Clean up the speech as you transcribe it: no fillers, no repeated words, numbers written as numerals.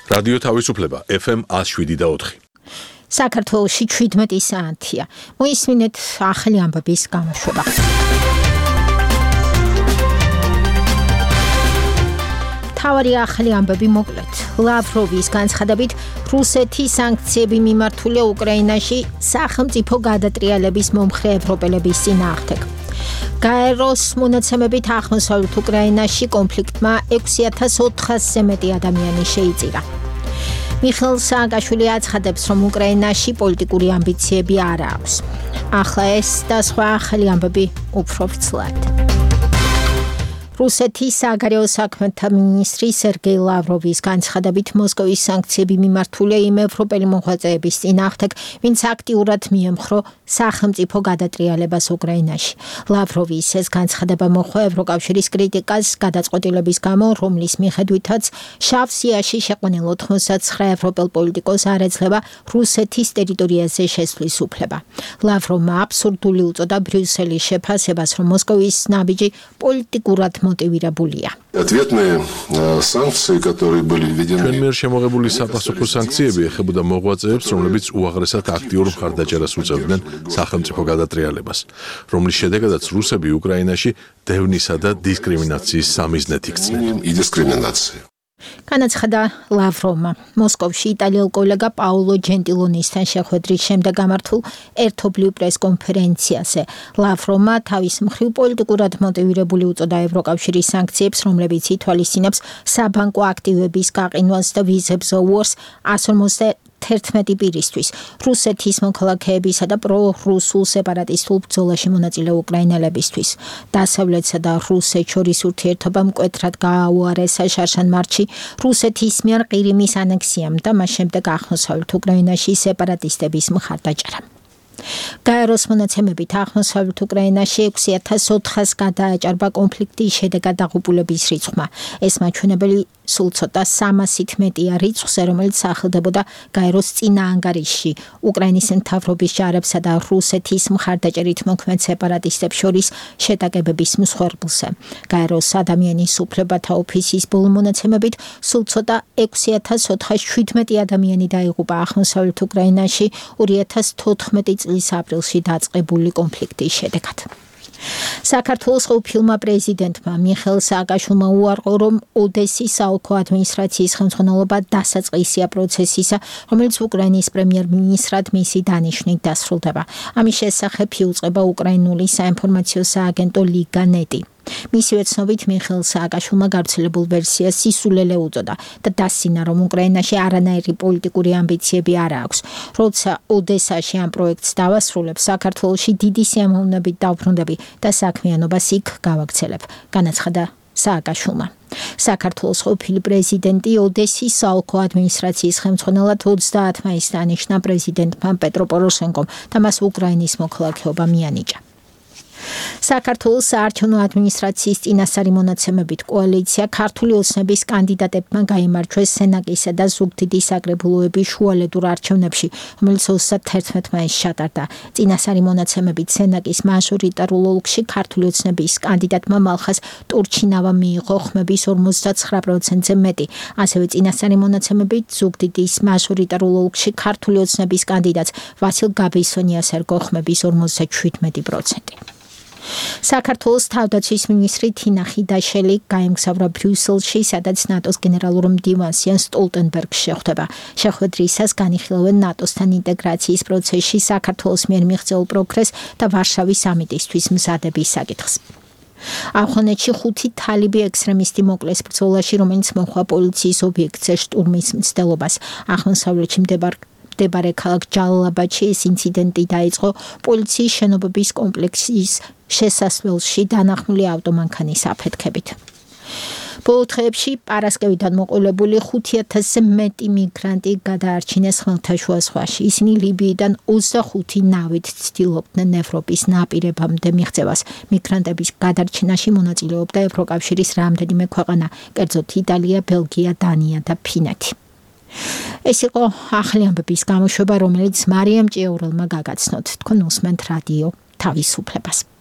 რადიო თავისუფლება FM 107.4. საქართველოში 17 საათია. მოისმინეთ ახალი ამბების გამოშვება. თავარი ახალი ამბები მოკლედ. ლავროვის განცხადებით, რუსეთის სანქციები მიმართულია უკრაინაში სახელმწიფო გადატრიალების მომხრე ევროპელების წინააღმდეგ. გაეროს მონაცემებით აღმოსავლეთ უკრაინაში კონფლიქტმა 6400-ზე მეტი ადამიანი შეიწირა. მიხეილ სააკაშვილი აცხადებს, რომ უკრაინაში პოლიტიკური ამბიციები არ აქვს. ახლა ეს და სხვა ახალი ამბები უფრო ვრცლად. რუსეთის საგარეო საქმეთა მინისტრი სერგეი ლავროვის განცხადებით, მოსკოვის სანქციები მიმართულია იმ ევროპელი მოღვაწეების წინააღმდეგ, ვინც აქტიურად მიემხრო სახელმწიფო გადატრიალებას უკრაინაში. ლავროვის ეს განცხადება მოჰყვა ევროკავშირის კრიტიკას გადაწყვეტილების გამო, რომლის მიხედვითაც შავ სიაში შეყვანილ 99 ევროპელ პოლიტიკოს არ ეძლევა რუსეთის ტერიტორიაზე შესვლის უფლება. ლავროვმა აბსურდული უწოდა ბრიუსელის შეფასებას, რომ მოსკოვის ნაბიჯი პოლიტიკურად мотивирებულია. Ответные санкции, которые были введены. ჩვენ მიერ შემოღებული საპასუხო სანქციები ეხებოდა მოღვაწეებს, რომლებიც უაღრესად აქტიურ მხარდაჭერას უწევდნენ სახელმწიფო გადატრიალებას, რომლის შედეგადაც რუსები უკრაინაში დევნისა და დისკრიმინაციის სამიზნედ იქცნენ. И дискриминация. განაცხადა ლავროვმა მოსკოვში იტალიელ კოლეგა პაულო ჯენტილონისთან შეხვედრის შემდეგ გამართულ ერთობლივ პრესკონფერენციაზე. ლავროვმა თავის მხრივ პოლიტიკურად მოტივირებული უწოდა ევროკავშირის სანქციებს, რომლებიც ითვალისწინებს საბანკო აქტივების გაყინვას და ვიზებს ზოვუარს 151 პირისთვის. რუსეთის მოქალაქეებისა და პრო-რუსულ სეპარატისტულ ბრძოლაში მონაწილე უკრაინელებისთვის. დასავლეთსა და რუსეთს შორის ურთიერთობა მკვეთრად გააუარესა შარშან მარტში რუსეთის მიერ ყირიმის ანექსიამ და მას შემდეგ აღმოსავლეთ უკრაინაში სეპარატისტების მხარდაჭერამ. გაეროს მონაცემებით აღმოსავლეთ უკრაინაში 6400-ს გადააჭარბა კონფლიქტის შედეგად დაღუპულების რიცხვმა. ეს მაჩვენებელი სულ ცოტა 300-ით მეტია რიცხვზე, რომელიც სახელდებოდა გაეროს წინა ანგარიშში უკრაინის მთავრობის ჯარებსა და რუსეთის მხარდაჭერით მოქმედ სეპარატისტებს შორის შეტაკებების მსხვერპლზე. გაეროს ადამიანის უფლებათა ოფისის ბოლო მონაცემებით სულ ცოტა 6417 ადამიანი დაიღუპა აღმოსავლეთ უკრაინაში 2014 წლის აპრილში დაწყებული კონფლიქტის შედეგად. საქართველოს ყოფილმა პრეზიდენტმა მიხეილ სააკაშვილმა უარყო, რომ ოდესის საოლქო ადმინისტრაციის ხელმძღვანელობა დასაწყისია პროცესისა, რომელიც უკრაინის პრემიერ-მინისტრად მისი დანიშვნით დასრულდება. ამის შესახებ იუწყება უკრაინული საინფორმაციო სააგენტო ლიგა.net. მისივე ცნობით მიხეილ სააკაშვილმა გავრცელებულ ვერსიას სისულელე უწოდა და დასცინა, რომ უკრაინაში არანაირი პოლიტიკური ამბიციები არ აქვს. როცა ოდესაში ამ პროექტს დავასრულებ, საქართველოში დიდი სიამოვნებით დავბრუნდები და საქმიანობას იქ გავაგრძელებ, განაცხადა სააკაშვილმა. საქართველოს ყოფილი პრეზიდენტი ოდესის საოლქო ადმინისტრაციის ხელმძღვანელად 30 მაისს დანიშნა პრეზიდენტმა პეტრო პოროშენკომ და მას უკრაინის მოქალაქეობა მიანიჭა. საქართველოს საარჩევნო ადმინისტრაციის წინასწარი მონაცემებით კოალიცია ქართული ოცნების კანდიდატებმა გაიმარჯვეს სენაკისა და ზუგდიდის საკრებულოების შუალედურ არჩევნებში, რომელიც 31 მაისს ჩატარდა. წინასწარი მონაცემებით სენაკის მაჟორიტარულ ოლქში ქართული ოცნების კანდიდატმა მალხაზ ტურჩინავა მიიღო ხმების 59%-ზე მეტი. ასევე წინასწარი მონაცემებით ზუგდიდის მაჟორიტარულ ოლქში ქართული ოცნების კანდიდატს ვასილ გაბეისონიას ერგო ხმების 57%. საქართველოს თავდაცვის მინისტრი თინა ხიდაშელი გაემგზავრა ბრიუსელში, სადაც ნატოს გენერალურ მდივანს იან სტოლტენბერგს შეხვდება. შეხვედრისას განიხილავენ ნატოსთან ინტეგრაციის პროცესში საქართველოს მიერ მიღწეულ პროგრესს და ვარშავის სამიტისთვის მზადების საკითხს. ავღანეთში 5 თალიბი ექსტრემისტი მოკლეს ბრძოლაში, რომელიც მოჰყვა პოლიციის ობიექტზე შტურმის მცდელობას. აღმოსავლეთში მდებარე ქალაქ ჯალალაბადში ეს ინციდენტი დაიწყო პოლიციის შენობების კომპლექსის შესასვლელში დანახმული ავტომანქანის აფეთქებით. ბოლო დღეებში პარასკევიდან მოყოლებული 5000-ზე მეტი მიგრანტი გადაარჩინეს ხმელთაშუა ზღვაში. ისინი ლიბიიდან 25 ნავით ცდილობდნენ ევროპის ნაპირებამდე მიღწევას. მიგრანტების გადარჩენაში მონაწილეობდა ევროკავშირის რამდენიმე ქვეყანა, კერძოდ იტალია, ბელგია, დანია და ფინეთი. ეს იყო ახალი ამბების გამოშვება, რომელიც მარიამ ჭიაურელმა გაგაცნოთ. თქვენ უსმენთ რადიო თავისუფლებას.